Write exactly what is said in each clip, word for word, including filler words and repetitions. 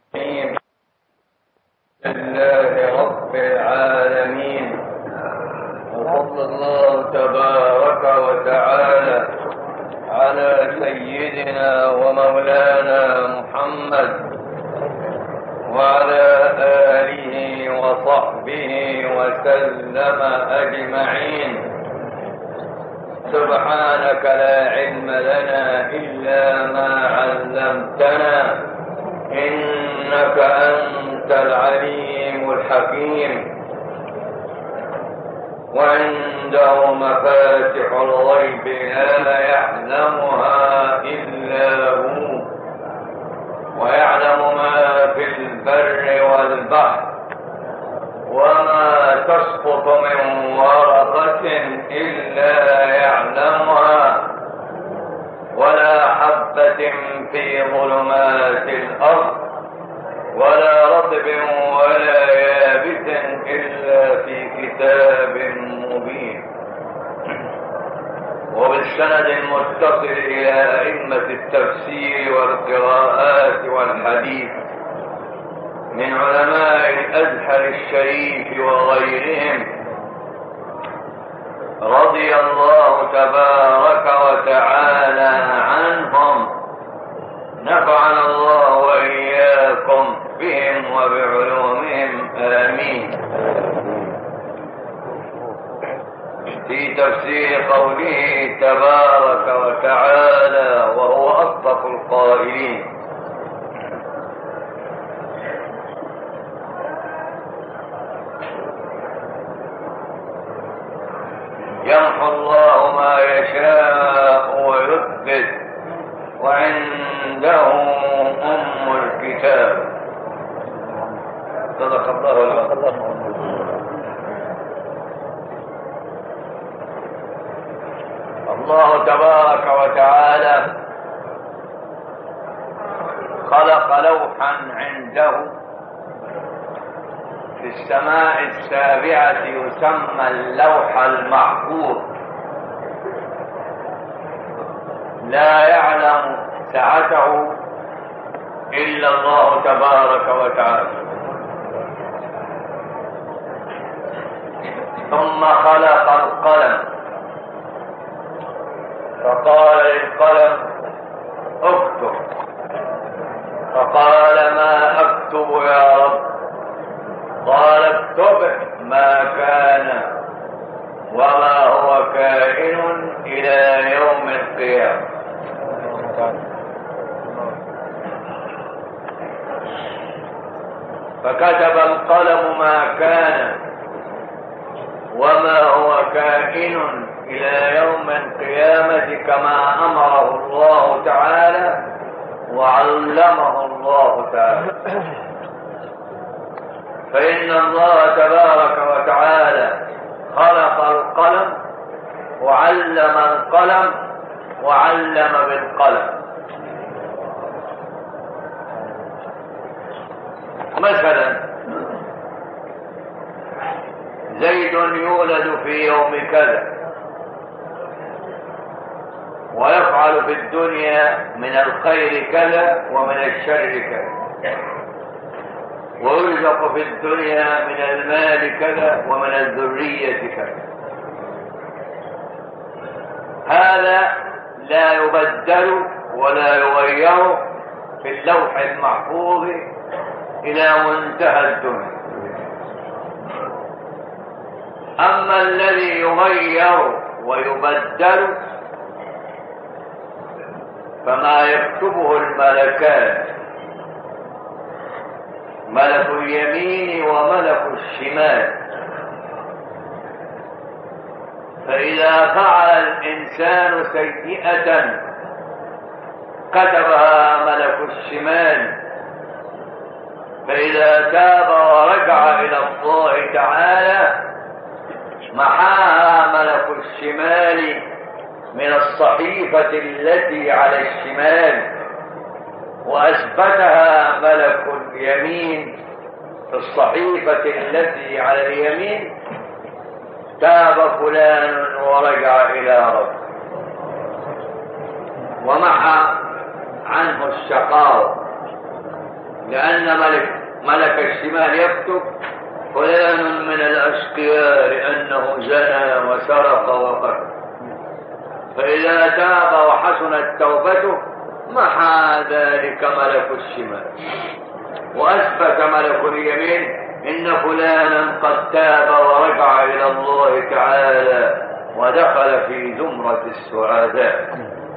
لله رب العالمين، وصلى الله تبارك وتعالى على سيدنا ومولانا محمد وعلى آله وصحبه وسلم أجمعين. سبحانك لا علم لنا إلا ما علمتنا، إنك أنت العليم الحكيم. وعنده مفاتح الغيب لا يعلمها إلا هو، ويعلم ما في البر والبحر، وما تسقط من ورقة إلا يعلمها، ولا حبة في ظلمات الأرض، ولا رطب ولا يابس إلا في كتاب مبين. وبالسند المتصل إلى أئمة التفسير والقراءات والحديث من علماء الأزهر الشريف وغيرهم، رضي الله تبارك وتعالى عنهم، نفعنا الله وإياكم بهم وبعلومهم، آمين. في تفسير قوله تبارك وتعالى وهو أصدق القائلين: يمحو الله ما يشاء ويثبت، وعنده أم الكتاب. صدق الله العظيم. الله تبارك وتعالى خلق لوحا عنده في السماء السابعة يسمى اللوح المحفوظ، لا يعلم سعته إلا الله تبارك وتعالى. ثم خلق القلم فقال للقلم اكتب، فقال ما اكتب يا رب؟ قال اكتب ما كان وما هو كائن الى يوم القيامة. فكتب القلم ما كان وما هو كائن إلى يوم القيامة كما أمره الله تعالى وعلمه الله تعالى. فإن الله تبارك وتعالى خلق القلم وعلم القلم وعلم بالقلم. مثلا زيد يولد في يوم كذا، ويفعل في الدنيا من الخير كذا ومن الشر كذا، ويرزق في الدنيا من المال كذا ومن الذرية كذا. هذا لا يبدل ولا يغير في اللوح المحفوظ إلى منتهى الدنيا. أما الذي يغير ويبدل فما يكتبه الملكان، ملك اليمين وملك الشمال. فإذا فعل الإنسان سيئة كتبها ملك الشمال، فإذا تاب ورجع إلى الله تعالى محاها ملك الشمال من الصحيفة التي على الشمال، وأثبتها ملك اليمين في الصحيفة التي على اليمين. تاب فلان ورجع إلى ربه ومحى عنه الشقاوة. لأن ملك ملك الشمال يكتب فلان من الأشقياء لأنه زنى وسرق وقتل، فإذا تاب وحسنت توبته محى ذلك ملك الشمال، وأثبت ملك اليمين إن فلانا قد تاب ورجع إلى الله تعالى ودخل في زمرة السعداء.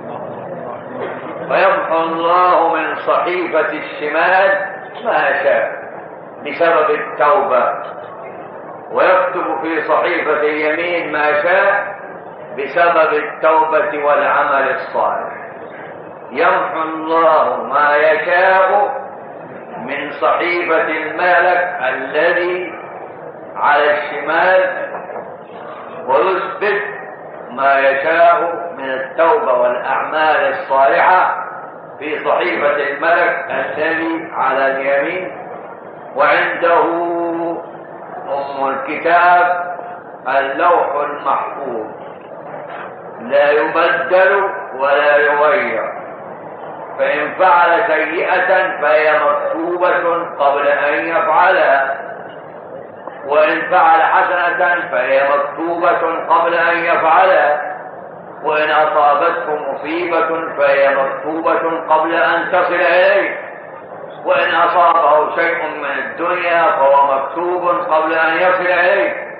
فيمحو الله من صحيفة الشمال ما شاء بسبب التوبة، ويكتب في صحيفة اليمين ما شاء بسبب التوبة والعمل الصالح. يمحو الله ما يشاء من صحيفة الملك الذي على الشمال، ويثبت ما يشاء من التوبة والأعمال الصالحة في صحيفة الملك الذي على اليمين. وعنده أم الكتاب اللوح المحفوظ لا يبدل ولا يغير، فإن فعل سيئة فهي مكتوبة قبل أن يفعلها، وإن فعل حسنة فهي مكتوبة قبل أن يفعلها، وإن أصابته مصيبة فهي مكتوبة قبل أن تصل إليه، وإن أصابه شيء من الدنيا فهو مكتوب قبل أن يصل إليه.